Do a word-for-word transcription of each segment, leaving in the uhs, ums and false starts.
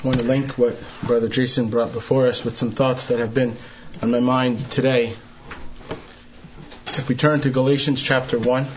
want to link what Brother Jason brought before us with some thoughts that have been on my mind today. If we turn to Galatians chapter one.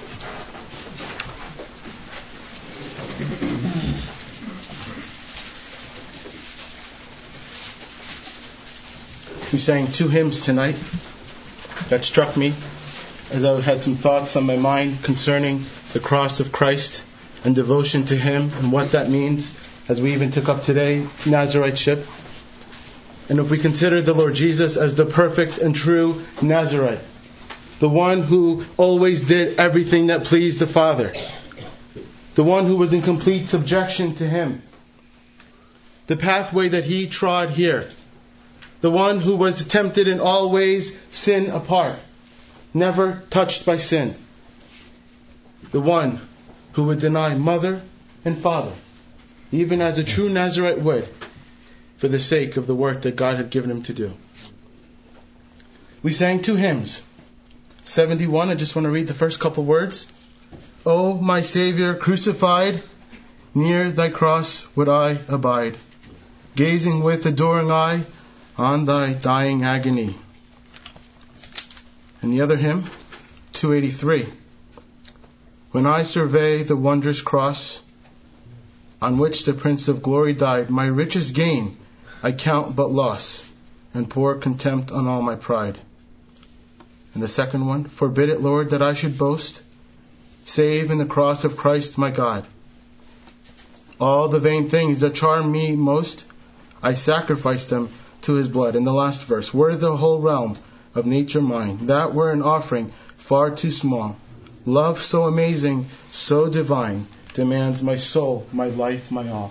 We sang two hymns tonight that struck me as I had some thoughts on my mind concerning the cross of Christ and devotion to Him and what that means, as we even took up today, Nazariteship. And if we consider the Lord Jesus as the perfect and true Nazarite, the one who always did everything that pleased the Father, the one who was in complete subjection to Him, the pathway that He trod here, the one who was tempted in all ways, sin apart, never touched by sin, the one who would deny mother and father, even as a true Nazarite would, for the sake of the work that God had given Him to do. We sang two hymns. seventy-one, I just want to read the first couple words. O my Savior crucified, near Thy cross would I abide, gazing with adoring eye on Thy dying agony. And the other hymn, two eighty-three. When I survey the wondrous cross on which the Prince of Glory died, my richest gain I count but loss, and pour contempt on all my pride. And the second one, forbid it, Lord, that I should boast, save in the cross of Christ my God. All the vain things that charm me most, I sacrifice them to His blood. And the last verse, were the whole realm of nature mine, that were an offering far too small. Love so amazing, so divine, demands my soul, my life, my all.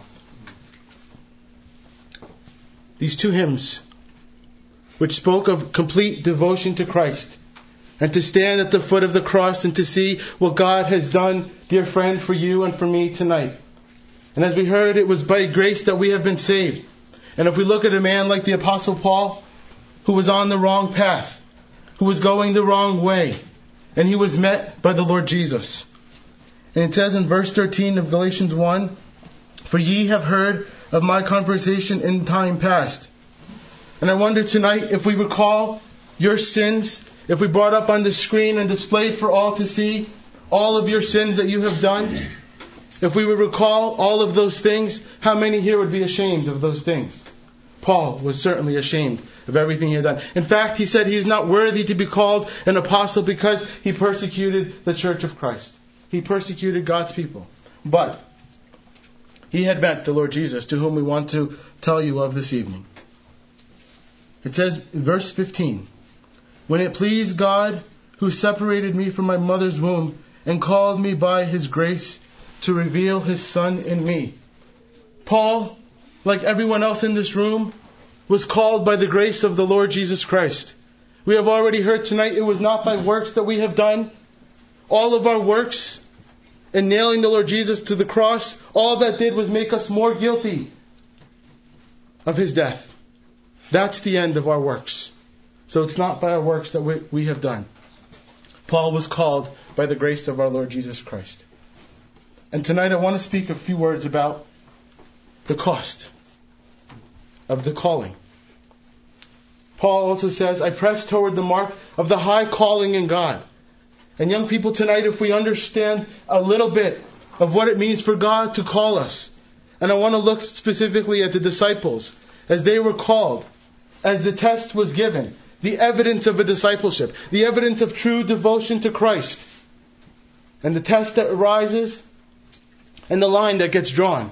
These two hymns, which spoke of complete devotion to Christ, and to stand at the foot of the cross and to see what God has done, dear friend, for you and for me tonight. And as we heard, it was by grace that we have been saved. And if we look at a man like the Apostle Paul, who was on the wrong path, who was going the wrong way, and he was met by the Lord Jesus. And it says in verse thirteen of Galatians one, for ye have heard of my conversation in time past. And I wonder tonight, if we recall your sins, if we brought up on the screen and displayed for all to see all of your sins that you have done, if we would recall all of those things, how many here would be ashamed of those things? Paul was certainly ashamed of everything he had done. In fact, he said he is not worthy to be called an apostle because he persecuted the church of Christ. He persecuted God's people. But he had met the Lord Jesus, to whom we want to tell you of this evening. It says in verse fifteen, when it pleased God, who separated me from my mother's womb and called me by His grace to reveal His Son in me. Paul, like everyone else in this room, was called by the grace of the Lord Jesus Christ. We have already heard tonight, it was not by works that we have done. All of our works in nailing the Lord Jesus to the cross, all that did was make us more guilty of His death. That's the end of our works. So it's not by our works that we, we have done. Paul was called by the grace of our Lord Jesus Christ. And tonight I want to speak a few words about the cost of the calling. Paul also says, I press toward the mark of the high calling in God. And young people, tonight, if we understand a little bit of what it means for God to call us, and I want to look specifically at the disciples, as they were called, as the test was given, the evidence of a discipleship, the evidence of true devotion to Christ, and the test that arises, and the line that gets drawn,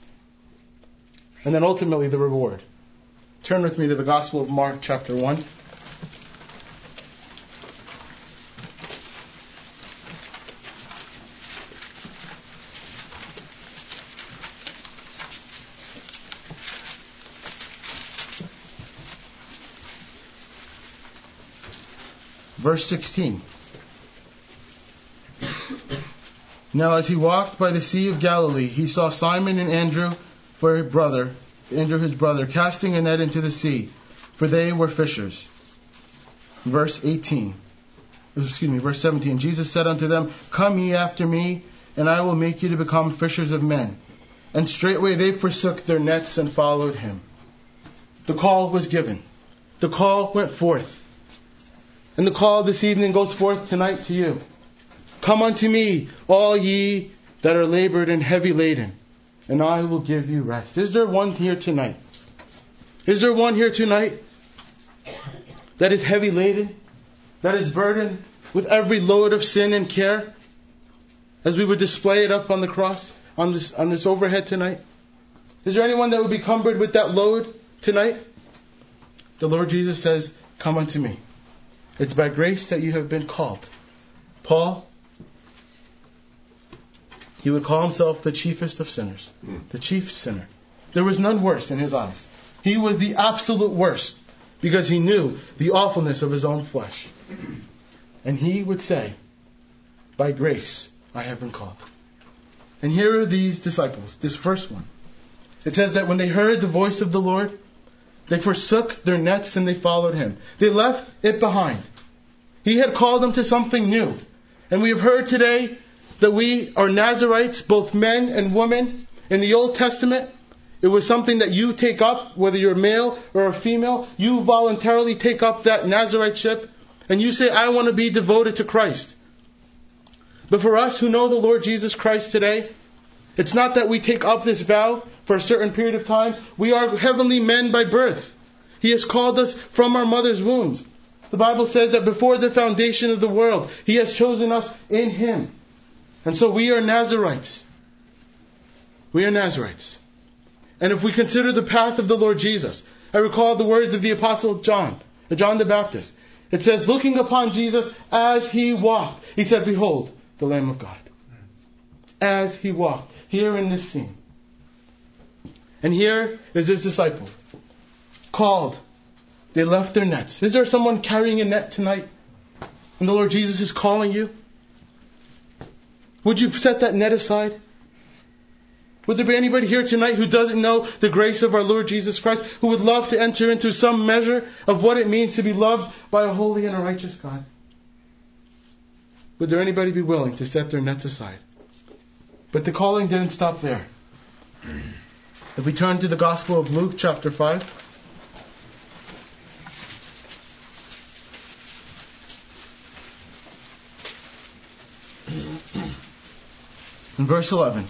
and then ultimately the reward. Turn with me to the Gospel of Mark chapter one. Verse sixteen. Now as he walked by the Sea of Galilee, he saw Simon and Andrew, for his brother, Andrew his brother, casting a net into the sea, for they were fishers. Verse eighteen. Excuse me, verse seventeen. Jesus said unto them, come ye after me, and I will make you to become fishers of men. And straightway they forsook their nets and followed him. The call was given. The call went forth. And the call this evening goes forth tonight to you. Come unto me, all ye that are labored and heavy laden, and I will give you rest. Is there one here tonight? Is there one here tonight that is heavy laden, that is burdened with every load of sin and care, as we would display it up on the cross, on this on this overhead tonight? Is there anyone that would be cumbered with that load tonight? The Lord Jesus says, come unto me. It's by grace that you have been called. Paul, he would call himself the chiefest of sinners, the chief sinner. There was none worse in his eyes. He was the absolute worst because he knew the awfulness of his own flesh. And he would say, by grace I have been called. And here are these disciples, this first one. It says that when they heard the voice of the Lord, they forsook their nets and they followed him. They left it behind. He had called them to something new. And we have heard today that we are Nazarites, both men and women. In the Old Testament, it was something that you take up, whether you're male or a female. You voluntarily take up that Nazariteship and you say, I want to be devoted to Christ. But for us who know the Lord Jesus Christ today, it's not that we take up this vow for a certain period of time. We are heavenly men by birth. He has called us from our mother's wombs. The Bible says that before the foundation of the world, He has chosen us in Him. And so we are Nazarites. We are Nazarites. And if we consider the path of the Lord Jesus, I recall the words of the Apostle John, John the Baptist. It says, looking upon Jesus as He walked, He said, behold, the Lamb of God. As He walked. Here in this scene. And here is His disciple. Called. They left their nets. Is there someone carrying a net tonight? And the Lord Jesus is calling you? Would you set that net aside? Would there be anybody here tonight who doesn't know the grace of our Lord Jesus Christ, who would love to enter into some measure of what it means to be loved by a holy and a righteous God? Would there anybody be willing to set their nets aside? But the calling didn't stop there. If we turn to the Gospel of Luke chapter five. In verse eleven.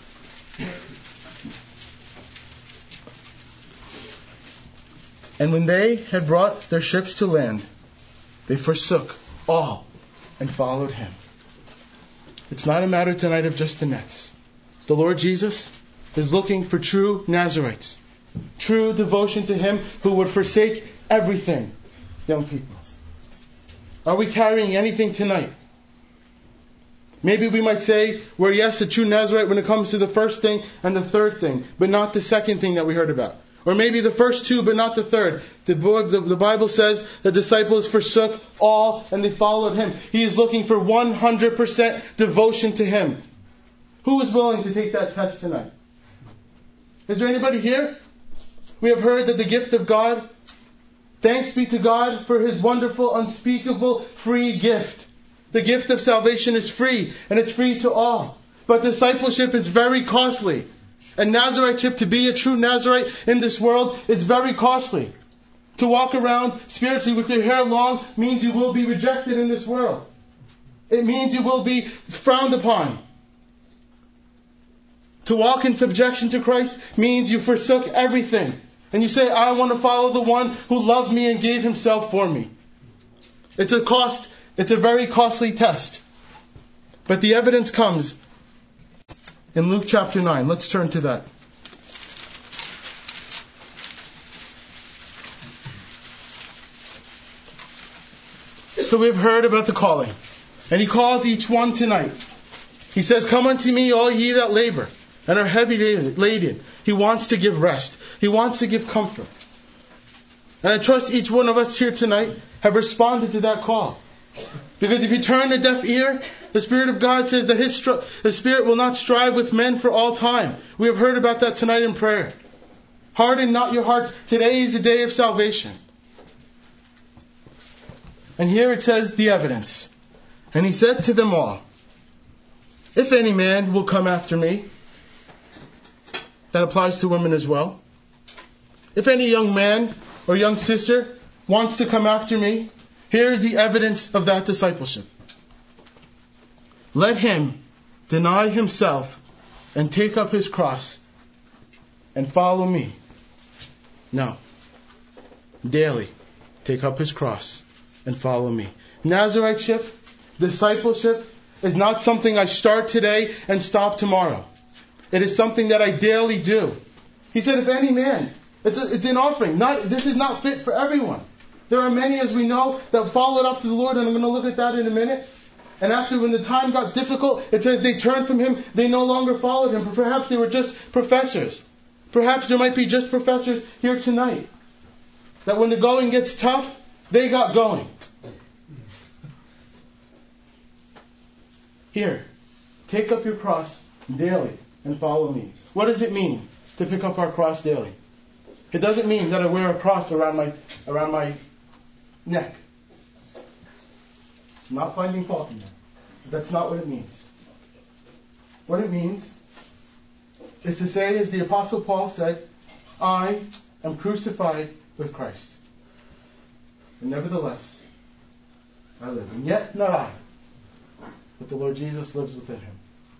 And when they had brought their ships to land, they forsook all and followed Him. It's not a matter tonight of just the nets. The Lord Jesus is looking for true Nazarites. True devotion to Him who would forsake everything. Young people. Are we carrying anything tonight? Maybe we might say we're yes, a true Nazarite when it comes to the first thing and the third thing, but not the second thing that we heard about. Or maybe the first two, but not the third. The, the, the Bible says the disciples forsook all and they followed Him. He is looking for one hundred percent devotion to Him. Who is willing to take that test tonight? Is there anybody here? We have heard that the gift of God, thanks be to God for His wonderful, unspeakable, free gift. The gift of salvation is free, and it's free to all. But discipleship is very costly. And Nazariteship, to be a true Nazarite in this world, is very costly. To walk around spiritually with your hair long means you will be rejected in this world. It means you will be frowned upon. To walk in subjection to Christ means you forsook everything. And you say, I want to follow the one who loved me and gave Himself for me. It's a cost, it's a very costly test. But the evidence comes in Luke chapter nine. Let's turn to that. So we've heard about the calling. And He calls each one tonight. He says, come unto me, all ye that labor and are heavy laden. He wants to give rest. He wants to give comfort. And I trust each one of us here tonight have responded to that call. Because if you turn a deaf ear, the Spirit of God says that His str- the Spirit will not strive with men for all time. We have heard about that tonight in prayer. Harden not your hearts. Today is the day of salvation. And here it says the evidence. And He said to them all, if any man will come after me, that applies to women as well. If any young man or young sister wants to come after me, here is the evidence of that discipleship. Let him deny himself and take up his cross and follow me. No. Daily, take up his cross and follow me. Naziriteship, discipleship, is not something I start today and stop tomorrow. It is something that I daily do. He said, if any man, it's, a, it's an offering. Not, this is not fit for everyone. There are many, as we know, that followed after the Lord, and I'm going to look at that in a minute. And after, when the time got difficult, it says they turned from him, they no longer followed him. Perhaps they were just professors. Perhaps there might be just professors here tonight. That when the going gets tough, they got going. Here, take up your cross daily and follow me. What does it mean to pick up our cross daily? It doesn't mean that I wear a cross around my around my neck. I'm not finding fault in that. That's not what it means. What it means is to say, as the Apostle Paul said, I am crucified with Christ. And nevertheless, I live. And yet not I, but the Lord Jesus lives within him.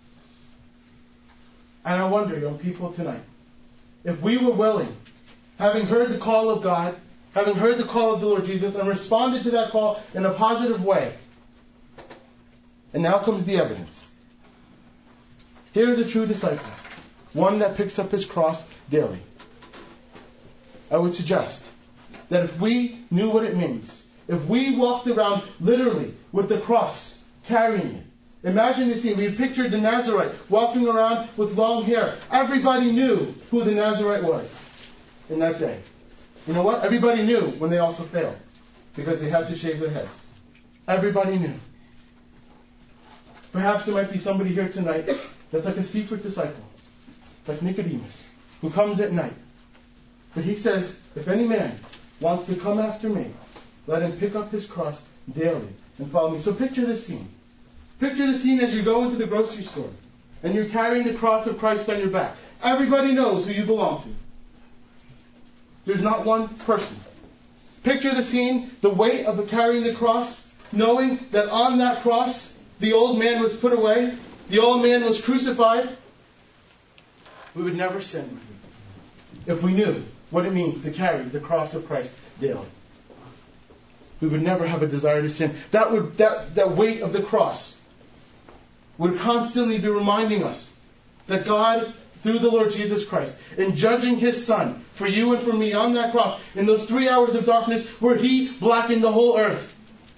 And I wonder, young people tonight, if we were willing, having heard the call of God, having heard the call of the Lord Jesus, and responded to that call in a positive way. And now comes the evidence. Here is a true disciple, one that picks up his cross daily. I would suggest that if we knew what it means, if we walked around literally with the cross, carrying it. Imagine the scene. We pictured the Nazarite walking around with long hair. Everybody knew who the Nazarite was in that day. You know what? Everybody knew when they also failed, because they had to shave their heads. Everybody knew. Perhaps there might be somebody here tonight that's like a secret disciple, like Nicodemus, who comes at night. But he says, if any man wants to come after me, let him pick up his cross daily and follow me. So picture this scene. Picture the scene as you go into the grocery store and you're carrying the cross of Christ on your back. Everybody knows who you belong to. There's not one person. Picture the scene, the weight of carrying the cross, knowing that on that cross, the old man was put away, the old man was crucified. We would never sin if we knew what it means to carry the cross of Christ daily. We would never have a desire to sin. That would that, that weight of the cross would constantly be reminding us that God, through the Lord Jesus Christ, in judging His Son for you and for me on that cross, in those three hours of darkness where He blackened the whole earth,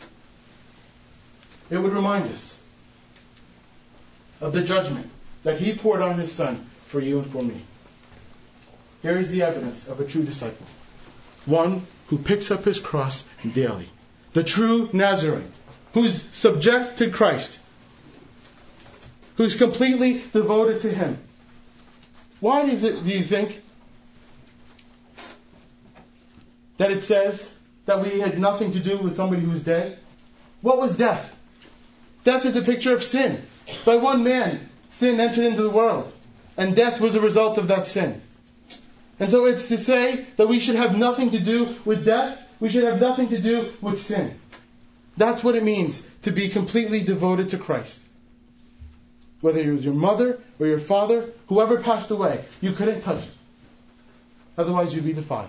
it would remind us of the judgment that He poured on His Son for you and for me. Here is the evidence of a true disciple. One who picks up his cross daily. The true Nazarene, who's subject to Christ, who's completely devoted to Him. Why is it, do you think, that it says that we had nothing to do with somebody who's dead? What was death? Death is a picture of sin. By one man, sin entered into the world, and death was a result of that sin. And so it's to say that we should have nothing to do with death. We should have nothing to do with sin. That's what it means to be completely devoted to Christ. Whether it was your mother or your father, whoever passed away, you couldn't touch it. Otherwise you'd be defiled.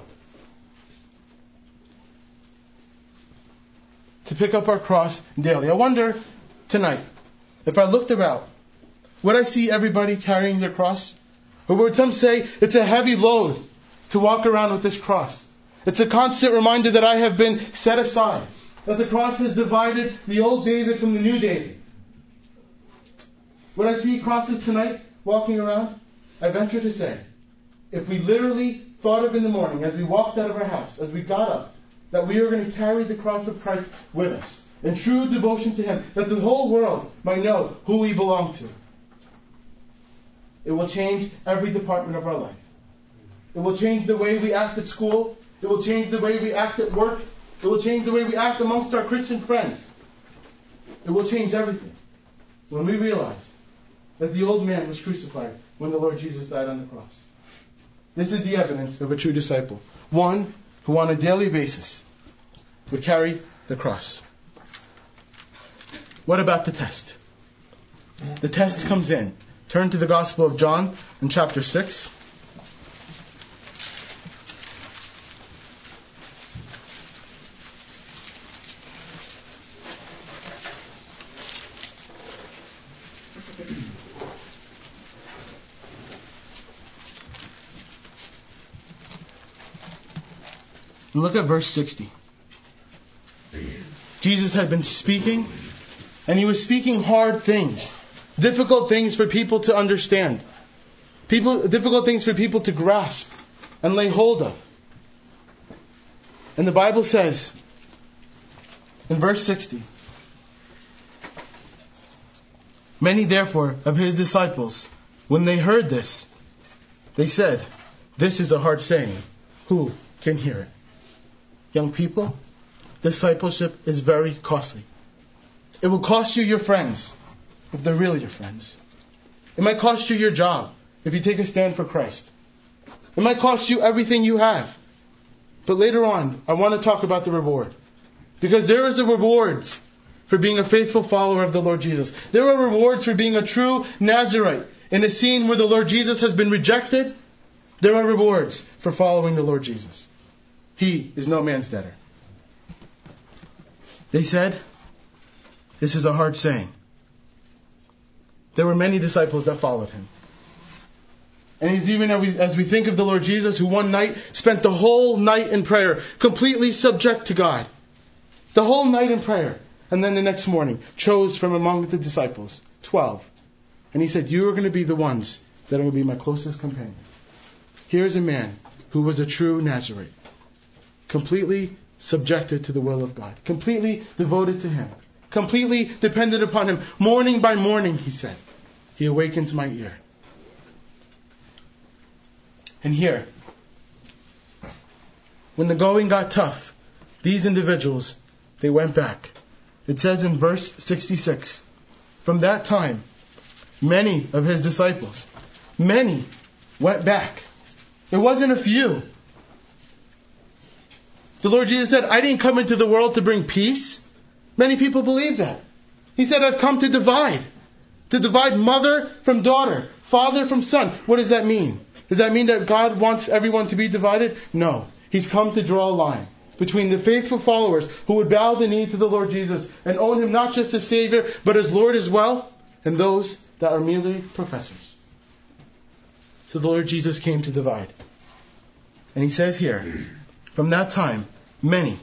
To pick up our cross daily. I wonder tonight, if I looked around, would I see everybody carrying their cross? Or would some say it's a heavy load to walk around with this cross? It's a constant reminder that I have been set aside. That the cross has divided the old David from the new David. Would I see crosses tonight walking around? I venture to say, if we literally thought of in the morning, as we walked out of our house, as we got up, that we are going to carry the cross of Christ with us, in true devotion to Him, that the whole world might know who we belong to. It will change every department of our life. It will change the way we act at school. It will change the way we act at work. It will change the way we act amongst our Christian friends. It will change everything when we realize that the old man was crucified when the Lord Jesus died on the cross. This is the evidence of a true disciple. One who on a daily basis would carry the cross. What about the test? The test comes in. Turn to the Gospel of John in chapter six. And look at verse sixty. Jesus had been speaking, and he was speaking hard things, difficult things for people to understand, people, difficult things for people to grasp and lay hold of. And the Bible says in verse sixty, many therefore of his disciples, when they heard this, they said, this is a hard saying. Who can hear it? Young people, discipleship is very costly. It will cost you your friends, if they're really your friends. It might cost you your job, if you take a stand for Christ. It might cost you everything you have. But later on, I want to talk about the reward. Because there is a rewards for being a faithful follower of the Lord Jesus. There are rewards for being a true Nazarite. In a scene where the Lord Jesus has been rejected, there are rewards for following the Lord Jesus. He is no man's debtor. They said, this is a hard saying. There were many disciples that followed him. And he's even as we think of the Lord Jesus, who one night spent the whole night in prayer, completely subject to God. The whole night in prayer. And then the next morning, chose from among the disciples, twelve. And he said, you are going to be the ones that are going to be my closest companions. Here's a man who was a true Nazarite. Completely subjected to the will of God. Completely devoted to him. Completely dependent upon him. Morning by morning, he said, he awakens my ear. And here, when the going got tough, these individuals, they went back. It says in verse sixty-six, from that time, many of his disciples, many went back. It wasn't a few. The Lord Jesus said, I didn't come into the world to bring peace. Many people believe that. He said, I've come to divide. To divide mother from daughter, father from son. What does that mean? Does that mean that God wants everyone to be divided? No. He's come to draw a line between the faithful followers who would bow the knee to the Lord Jesus and own him not just as Savior, but as Lord as well, and those that are merely professors. So the Lord Jesus came to divide. And he says here, from that time, many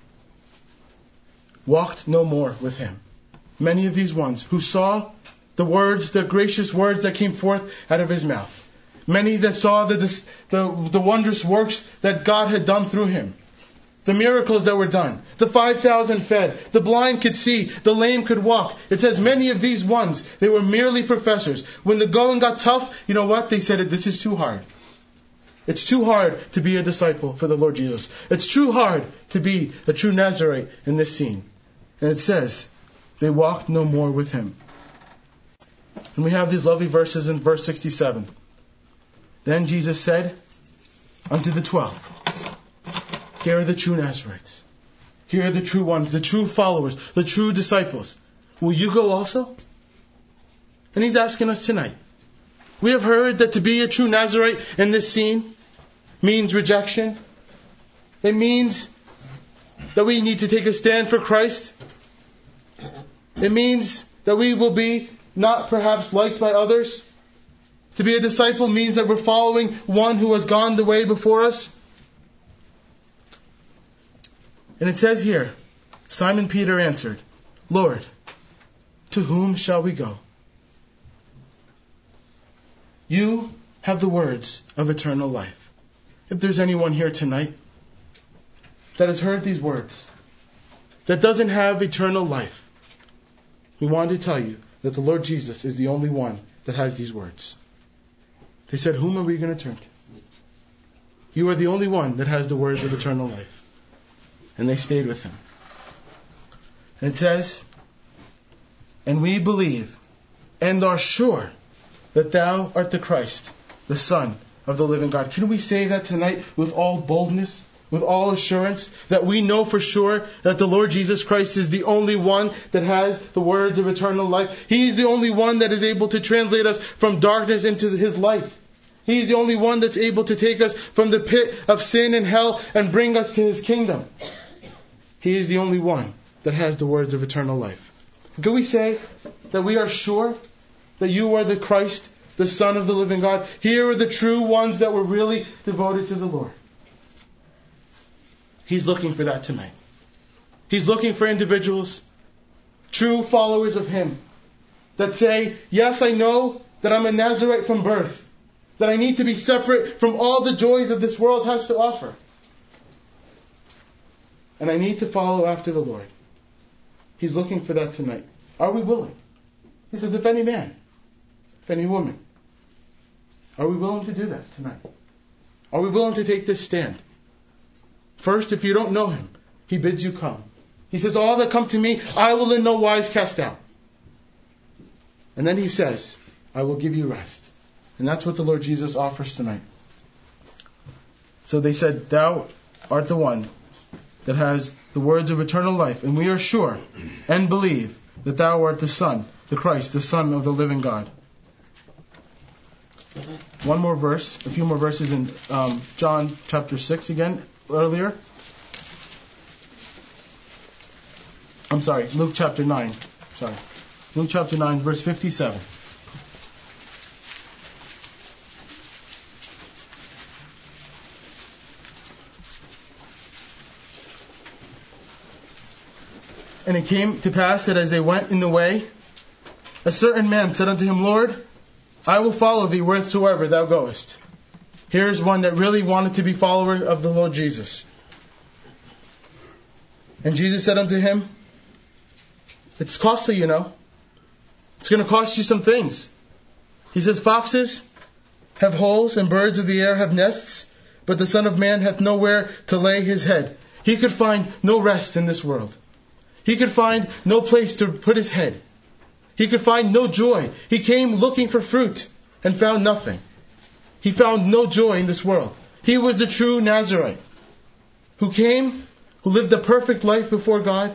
walked no more with him. Many of these ones who saw the words, the gracious words that came forth out of his mouth. Many that saw the, the, the wondrous works that God had done through him. The miracles that were done. The five thousand fed. The blind could see. The lame could walk. It says many of these ones, they were merely professors. When the going got tough, you know what? They said, this is too hard. It's too hard to be a disciple for the Lord Jesus. It's too hard to be a true Nazarite in this scene. And it says, they walked no more with him. And we have these lovely verses in verse sixty-seven. Then Jesus said unto the twelve, here are the true Nazarites. Here are the true ones, the true followers, the true disciples. Will you go also? And he's asking us tonight. We have heard that to be a true Nazarite in this scene means rejection. It means that we need to take a stand for Christ. It means that we will be not perhaps liked by others. To be a disciple means that we're following one who has gone the way before us. And it says here, Simon Peter answered, Lord, to whom shall we go? You have the words of eternal life. If there's anyone here tonight that has heard these words, that doesn't have eternal life, we want to tell you that the Lord Jesus is the only one that has these words. They said, whom are we going to turn to? You are the only one that has the words of eternal life. And they stayed with him. And it says, and we believe and are sure that thou art the Christ, the Son of the living God. Can we say that tonight with all boldness, with all assurance, that we know for sure that the Lord Jesus Christ is the only one that has the words of eternal life? He's the only one that is able to translate us from darkness into His light. He's the only one that's able to take us from the pit of sin and hell and bring us to His kingdom. He is the only one that has the words of eternal life. Can we say that we are sure that you are the Christ, the Son of the living God? Here are the true ones that were really devoted to the Lord. He's looking for that tonight. He's looking for individuals, true followers of Him, that say, yes, I know that I'm a Nazarite from birth, that I need to be separate from all the joys that this world has to offer. And I need to follow after the Lord. He's looking for that tonight. Are we willing? He says, if any man, if any woman, are we willing to do that tonight? Are we willing to take this stand? First, if you don't know Him, He bids you come. He says, all that come to me, I will in no wise cast out. And then He says, I will give you rest. And that's what the Lord Jesus offers tonight. So they said, thou art the one that has the words of eternal life, and we are sure and believe that thou art the Son, the Christ, the Son of the living God. One more verse, a few more verses in um, John chapter six again, earlier. I'm sorry, Luke chapter nine. Sorry. Luke chapter nine, verse fifty-seven. And it came to pass that as they went in the way, a certain man said unto Him, Lord, I will follow Thee whithersoever Thou goest. Here's one that really wanted to be follower of the Lord Jesus. And Jesus said unto him, it's costly, you know. It's going to cost you some things. He says, foxes have holes and birds of the air have nests, but the Son of Man hath nowhere to lay His head. He could find no rest in this world. He could find no place to put His head. He could find no joy. He came looking for fruit and found nothing. He found no joy in this world. He was the true Nazarite who came, who lived a perfect life before God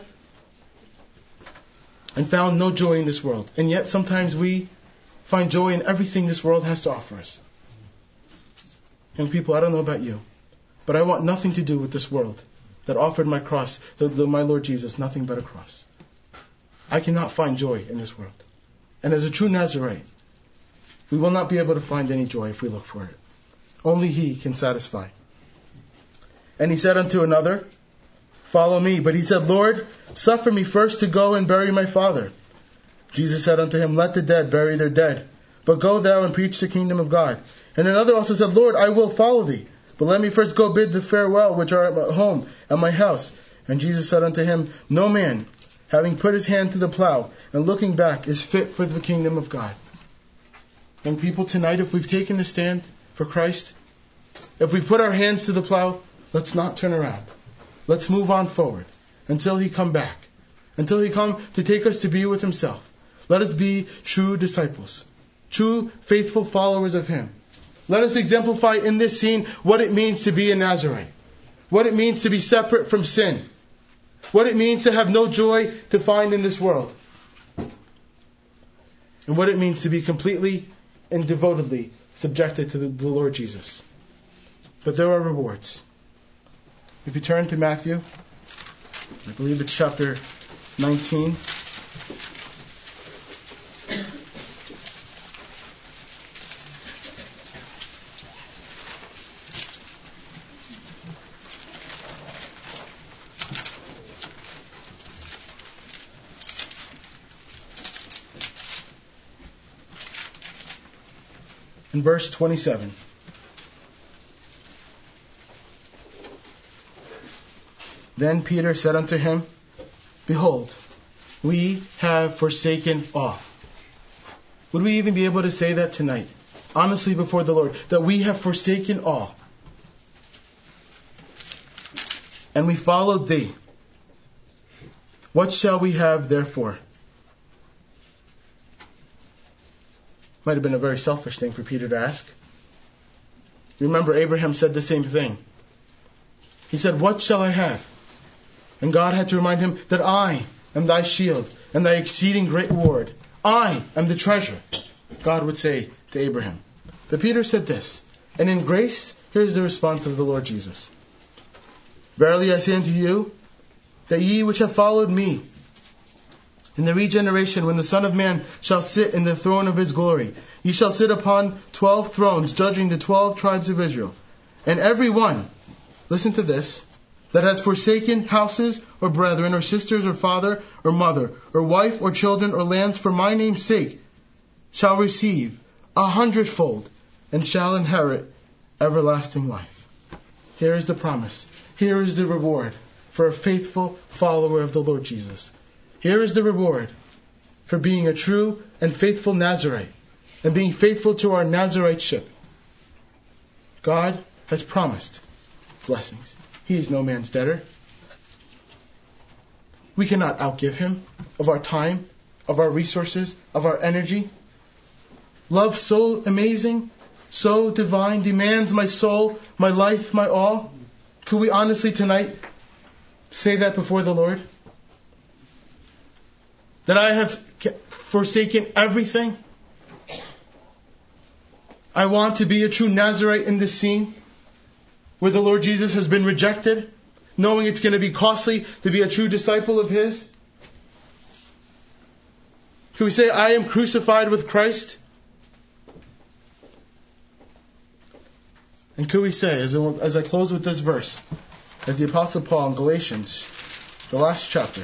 and found no joy in this world. And yet sometimes we find joy in everything this world has to offer us. Young people, I don't know about you, but I want nothing to do with this world that offered my cross, the, the, my Lord Jesus, nothing but a cross. I cannot find joy in this world. And as a true Nazarite, we will not be able to find any joy if we look for it. Only He can satisfy. And he said unto another, follow me. But he said, Lord, suffer me first to go and bury my father. Jesus said unto him, let the dead bury their dead, but go thou and preach the kingdom of God. And another also said, Lord, I will follow thee, but let me first go bid the farewell which are at my home, at my house. And Jesus said unto him, no man, having put his hand to the plow and looking back, is fit for the kingdom of God. Young people, tonight, if we've taken a stand for Christ, if we put our hands to the plow, let's not turn around. Let's move on forward until He come back, until He come to take us to be with Himself. Let us be true disciples, true faithful followers of Him. Let us exemplify in this scene what it means to be a Nazarite, what it means to be separate from sin, what it means to have no joy to find in this world, and what it means to be completely and devotedly subjected to the, the Lord Jesus. But there are rewards. If you turn to Matthew, I believe it's chapter nineteen. In verse twenty-seven. Then Peter said unto him, behold, we have forsaken all. Would we even be able to say that tonight, honestly before the Lord, that we have forsaken all, and we followed thee? What shall we have therefore? Might have been a very selfish thing for Peter to ask. Remember, Abraham said the same thing. He said, what shall I have? And God had to remind him that I am thy shield and thy exceeding great reward. I am the treasure, God would say to Abraham. But Peter said this, and in grace, here's the response of the Lord Jesus. Verily I say unto you, that ye which have followed me, in the regeneration, when the Son of Man shall sit in the throne of his glory, ye shall sit upon twelve thrones, judging the twelve tribes of Israel. And every one, listen to this, that has forsaken houses or brethren or sisters or father or mother or wife or children or lands for my name's sake shall receive a hundredfold and shall inherit everlasting life. Here is the promise. Here is the reward for a faithful follower of the Lord Jesus. Here is the reward for being a true and faithful Nazirite and being faithful to our Naziriteship. God has promised blessings. He is no man's debtor. We cannot outgive him of our time, of our resources, of our energy. Love so amazing, so divine, demands my soul, my life, my all. Could we honestly tonight say that before the Lord? That I have forsaken everything. I want to be a true Nazirite in this scene where the Lord Jesus has been rejected, knowing it's going to be costly to be a true disciple of His. Can we say, I am crucified with Christ? And could we say, as I, as I close with this verse, as the Apostle Paul in Galatians, the last chapter,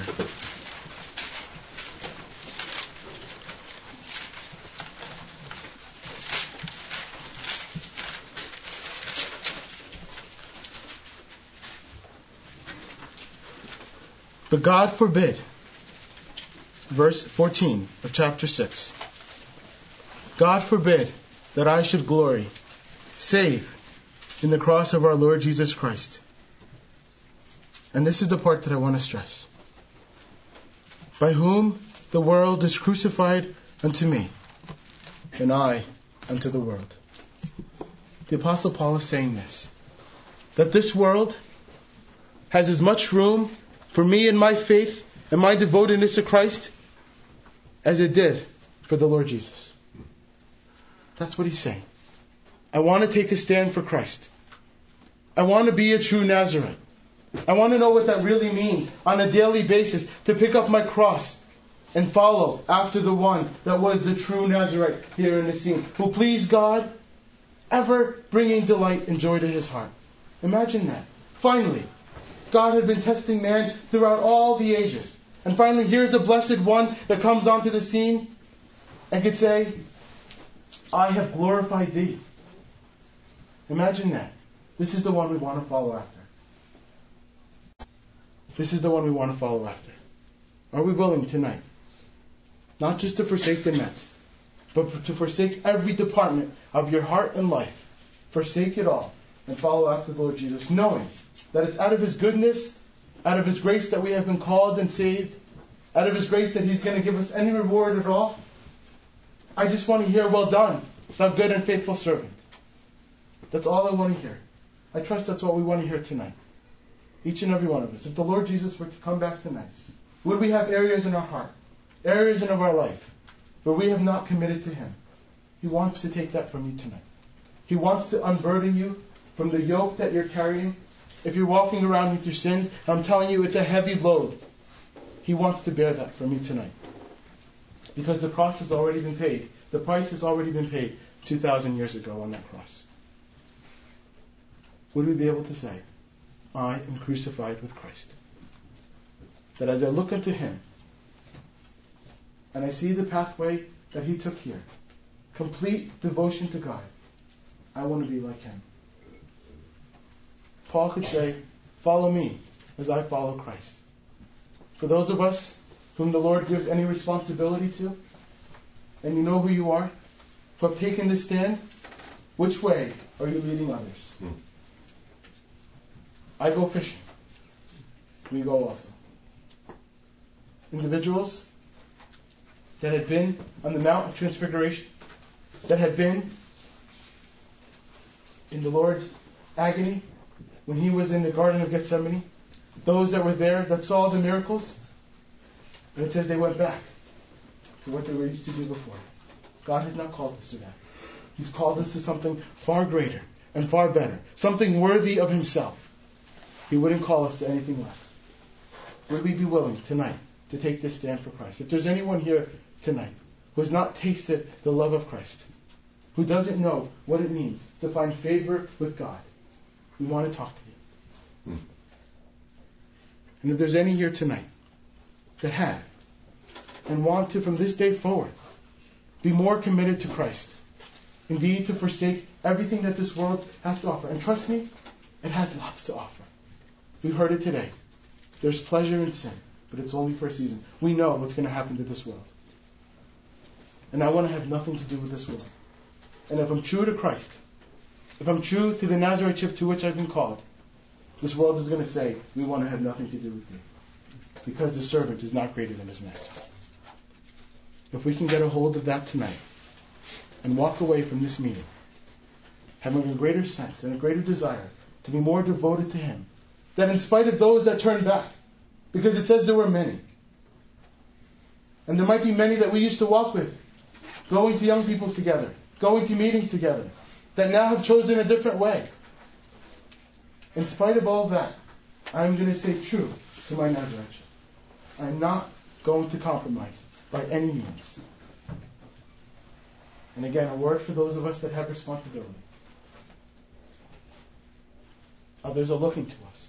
but God forbid, verse fourteen of chapter six, God forbid that I should glory, save in the cross of our Lord Jesus Christ. And this is the part that I want to stress. By whom the world is crucified unto me, and I unto the world. The Apostle Paul is saying this, that this world has as much room for me and my faith and my devotedness to Christ as it did for the Lord Jesus. That's what he's saying. I want to take a stand for Christ. I want to be a true Nazirite. I want to know what that really means on a daily basis, to pick up my cross and follow after the one that was the true Nazirite here in the scene, who pleased God, ever bringing delight and joy to his heart. Imagine that. Finally, God had been testing man throughout all the ages. And finally, here's the blessed one that comes onto the scene and could say, I have glorified thee. Imagine that. This is the one we want to follow after. This is the one we want to follow after. Are we willing tonight? Not just to forsake the nets, but to forsake every department of your heart and life. Forsake it all and follow after the Lord Jesus, knowing that it's out of His goodness, out of His grace that we have been called and saved, out of His grace that He's going to give us any reward at all. I just want to hear, well done, thou good and faithful servant. That's all I want to hear. I trust that's what we want to hear tonight. Each and every one of us. If the Lord Jesus were to come back tonight, would we have areas in our heart, areas in our life, where we have not committed to Him? He wants to take that from you tonight. He wants to unburden you from the yoke that you're carrying. If you're walking around with your sins, I'm telling you, it's a heavy load. He wants to bear that from you tonight. Because the cross has already been paid. The price has already been paid two thousand years ago on that cross. Would we be able to say, I am crucified with Christ? That as I look unto Him, and I see the pathway that He took here, complete devotion to God, I want to be like Him. Paul could say, follow me as I follow Christ. For those of us whom the Lord gives any responsibility to, and you know who you are, who have taken this stand, which way are you leading others? Hmm. I go fishing. We go also. Individuals that had been on the Mount of Transfiguration, that had been in the Lord's agony, when he was in the Garden of Gethsemane, those that were there that saw the miracles, and it says they went back to what they were used to do before. God has not called us to that. He's called us to something far greater and far better, something worthy of himself. He wouldn't call us to anything less. Would we be willing tonight to take this stand for Christ? If there's anyone here tonight who has not tasted the love of Christ, who doesn't know what it means to find favor with God, we want to talk to you. Hmm. And if there's any here tonight that have and want to, from this day forward, be more committed to Christ, indeed to forsake everything that this world has to offer. And trust me, it has lots to offer. We've heard it today. There's pleasure in sin, but it's only for a season. We know what's going to happen to this world. And I want to have nothing to do with this world. And if I'm true to Christ, if I'm true to the Nazarite to which I've been called, this world is going to say, we want to have nothing to do with you. Because the servant is not greater than his master. If we can get a hold of that tonight and walk away from this meeting having a greater sense and a greater desire to be more devoted to him, that in spite of those that turn back, because it says there were many, and there might be many that we used to walk with, going to young people's together, going to meetings together, that now have chosen a different way. In spite of all that, I'm going to stay true to my Nazarite. I'm not going to compromise by any means. And again, a word for those of us that have responsibility. Others are looking to us.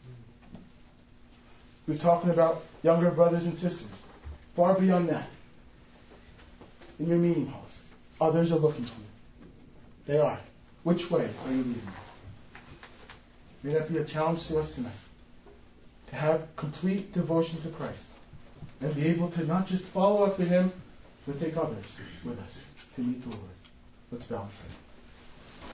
We're talking about younger brothers and sisters. Far beyond that, in your meeting halls, others are looking to you. They are. Which way are you leading? May that be a challenge to us tonight. To have complete devotion to Christ. And be able to not just follow after him, but take others with us to meet the Lord. Let's bow in prayer.